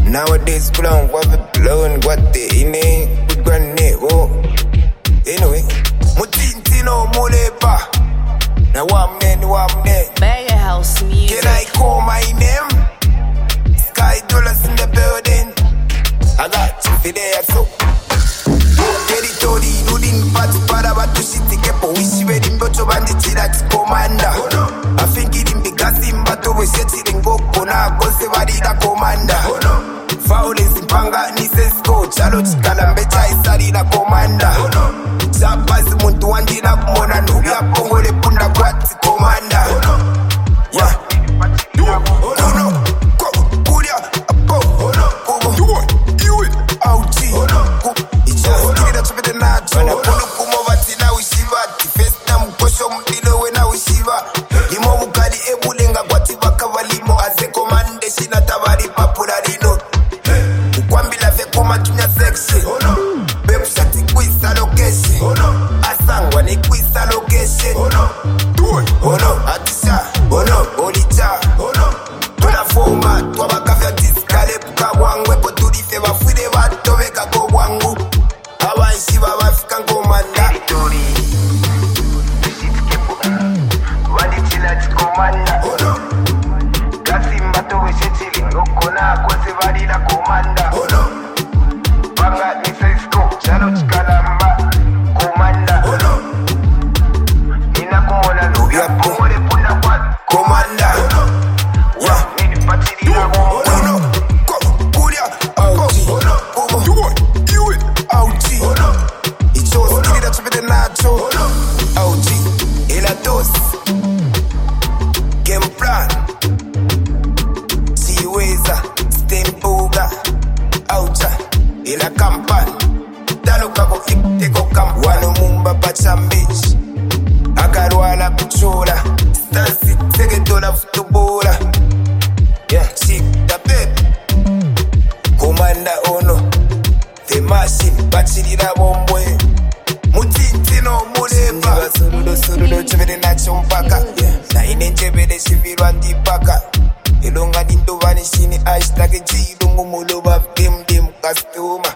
Nowadays, pull on what we blowing, what they in it. We granny, oh. Anyway, Mutintino Mulepa. Now, I'm there. Mega House Music. Can I call my name? Sky Dollars in the building. I got you for there, so. Territory, Nudin, Pat, Parabatu, City, Kepo, Wishi, Wedding, Bocho, Bandit, Commander. I think it in the Gazim, but always setting go, Kona, Gosevada, Commander. Violence in Panga, Nisesko, Chalo, Chicalambecha, Sarina, Commander. Chapas, Muntu, Andina, Mona, Nubia, Pongo, Le Punda, Quat, Commander. Yeah. Ilonga dinto vanishini hashtag G Lungu mulo baf dim dim custom